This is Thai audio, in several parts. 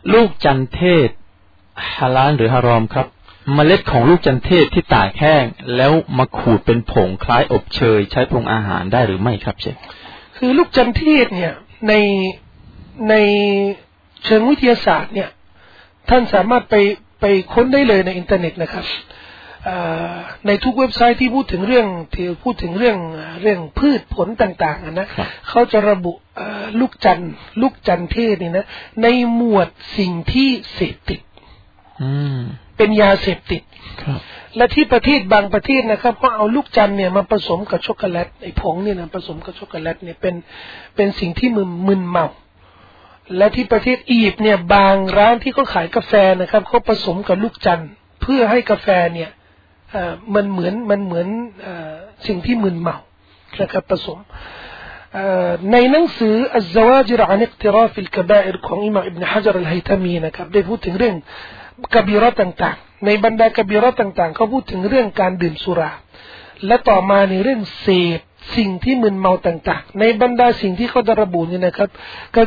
ลูกจันเทศฮาลาลหรือฮารอมครับเมล็ดของลูกจันเทศที่ตากแห้งแล้วมาขูดเป็นผงคล้ายอบเชยใช้ปรุงอาหารได้หรือไม่ครับเชฟคือลูกจันเทศเนี่ยในเชิงวิทยาศาสตร์เนี่ยท่านสามารถไปค้นได้เลยในอินเทอร์เน็ตนะครับในทุกเว็บไซต์ที่พูดถึงเรื่องพืชผลต่างๆนะเขาจะระบุลูกจันเทศนี่นะในหมวดสิ่งที่เสพติดเป็นยาเสพติดและที่ประเทศบางประเทศนะครับก็เอาลูกจันเนี่ยมาผสมกับช็อกโกแลตไอ้ผงเนี่ยนะผสมกับช็อกโกแลตเนี่ยเป็นสิ่งที่มึนเมาและที่ประเทศอียิปต์เนี่ยบางร้านที่เขาขายกาแฟนะครับเขาผสมกับลูกจันเพื่อให้กาแฟเนี่ยมันเหมือนสิ่งที่มึนเมานะครับผสมในหนังสืออัลซาวาจิรอันอิกติราฟิลกะบาอิรของอิหม่ามอิบนุฮะญรอัลไฮตามีนะครับได้พูดถึงเรื่องกะบีเราะห์ต่างๆในบรรดากะบีเราะห์ต่างๆเขาพูดถึงเรื่องการดื่มสุราและต่อมาในเรื่องเสพสิ่งที่มึนเมาต่างๆในบรรดาสิ่งที่เขาจะระบุนี่นะครับก็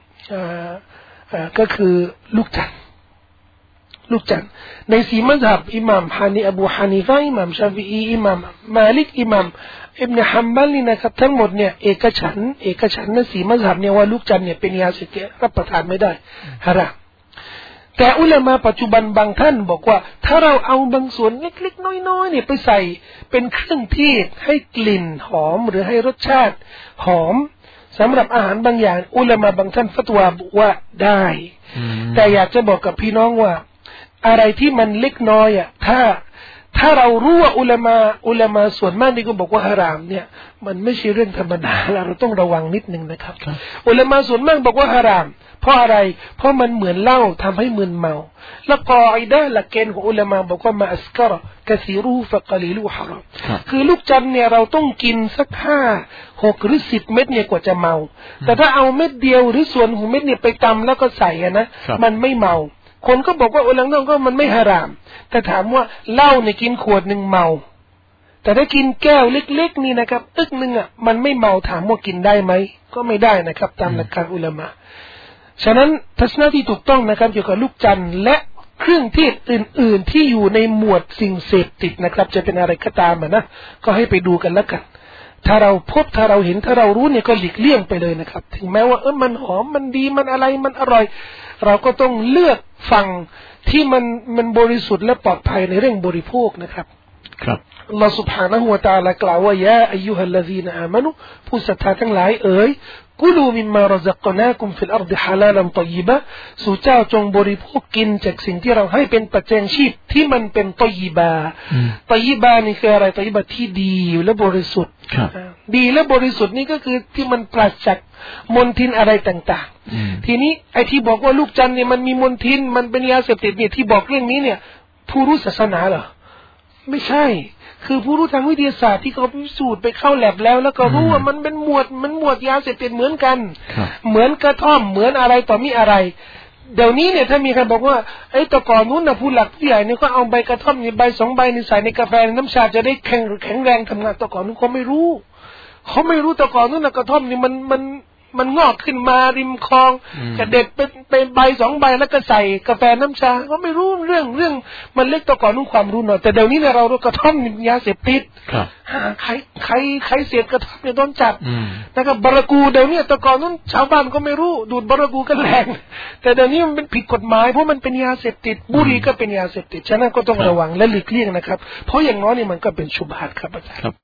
คือลูกจันทร์ในสีมัซฮับอิหม่ามอบูฮานีฟะอิหม่ามชาฟิอีอิหม่ามมาลิกอิหม่ามอิบนุฮัมบัลนี่นะครับทั้งหมดเนี่ยเอกฉันท์ในสีมัซฮับเนี่ยว่าลูกจันทร์เนี่ยเป็นยาเสพติดรับประทานไม่ได้ฮารามแต่อุลามะปัจจุบันบางท่านบอกว่าถ้าเราเอาบางส่วนเล็กๆน้อยๆเนี่ยไปใส่เป็นเครื่องเทศให้กลิ่นหอมหรือให้รสชาติหอมสำหรับอาหารบางอย่างอุลามะบางท่านฟัตวาบอกว่าได้แต่อยากจะบอกกับพี่น้องว่าอะไรที่มันเล็กน้อยอ่ะถ้าเรารู้ว่าอุลามะส่วนมากที่ก็บอกว่าฮารามเนี่ยมันไม่ใช่เรื่องธรรมดาเราต้องระวังนิดนึงนะครับอุลามะส่วนมากบอกว่าฮารามเพราะอะไรเพราะมันเหมือนเหล้าทำให้มึนเมาแล้วกออิดะห์หลักเกณฑ์ของอุลามะบอกว่ามาอัสกะรกะซีรูฟะกะลีลูฮารามคือลูกจันเนี่ยเราต้องกินสัก5-6 หรือ10 เม็ดเนี่ยกว่าจะเมาแต่ถ้าเอาเม็ดเดียวหรือส่วนของเม็ดเนี่ยไปตำแล้วก็ใส่นะมันไม่เมาคนก็บอกว่าอุลามะก็มันไม่ฮารามแต่ถามว่าเหล้าเนี่ยกินขวดนึงเมาแต่ถ้ากินแก้วเล็กๆนี่นะครับอึกนึงอ่ะมันไม่เมาถามว่ากินได้ไหมก็ไม่ได้นะครับตามหลักการอุลามะฉะนั้นทัศนะที่ถูกต้องนะครับเกี่ยวกับลูกจันทร์และเครื่องเทศอื่นๆที่อยู่ในหมวดสิ่งเสพติดนะครับจะเป็นอะไรก็ตามนะก็ให้ไปดูกันแล้วกันถ้าเราพบถ้าเราเห็นถ้าเรารู้เนี่ยก็หลีกเลี่ยงไปเลยนะครับถึงแม้ว่ามันหอมมันดีมันอะไรมันอร่อยเราก็ต้องเลือกฝั่งที่มันบริสุทธิ์และปลอดภัยในเรื่องบริโภคนะครับครับอัลลอฮฺ سبحانه และ تعالى กล่าวว่ายาอัยยูฮัลลซีนอามานุผู้ศรัทธาทั้งหลายเอ๋ยกุลูมิมมารซักนากุมฟิลอัรฎิฮะลาลันฏอยยิบะสู่เจ้าจงบริโภคกินจากสิ่งที่เราให้เป็นปัจจัยชีพที่มันเป็นฏอยยิบะฏอยยิบะนี่คืออะไรฏอยยิบะที่ดีและบริสุทธิ์ดีและบริสุทธิ์นี่ก็คือที่มันปราศจากมลทินอะไรต่างๆทีนี้ไอ้ที่บอกว่าลูกจันทร์เนี่ยมันมีมลทินมันเป็นยาเสพติดเนี่ยที่บอกเรื่องนี้เนี่ยผู้รู้ศาสนาเหรอไม่ใช่คือผู้รู้ทางวิทยาศาสตร์ที่เขาพิสูจน์ไปเข้าแลบแล้วก็รู้ว่ามันเป็นหมวดยาเสพติดเหมือนกันเหมือนกระท่อมเหมือนอะไรต่อมีอะไรเดี๋ยวนี้เนี่ยถ้ามีใครบอกว่าไอ้ตะกอนนู้นนะผู้หลักผู้ใหญ่เนี่ยก็เอาใบกระท่อมนี่ใบ2 ใบนี่ใส่ในกาแฟน้ำชาจะได้แข็งแรงทำงานตะกอนนู้นเขาไม่รู้ตะกอนนู้นนะกระท่อมนี่มันงอกขึ้นมาริมคลองกระเด็ดเป็นใบ2 ใบแล้วก็ใส่กาแฟน้ำชาก็ไม่รู้เรื่องมันเล็กตะกอนนู้นความรู้หน่อยแต่เดี๋ยวนี้เนี่ยเรากระท่อมยาเสพติดใครเสพกระท่อมเนี่ยโดนจับนะครับบารากูเดี๋ยวนี้ตะกอนนู้นชาวบ้านก็ไม่รู้ดูดบารากูกันแรงแต่เดี๋ยวนี้มันเป็นผิดกฎหมายเพราะมันเป็นยาเสพติดบุหรี่ก็เป็นยาเสพติดฉะนั้นก็ต้องระวังและหลีกเลี่ยงนะครับเพราะอย่างน้อยนี่มันก็เป็นชุบฮะห์ครับอาจารย์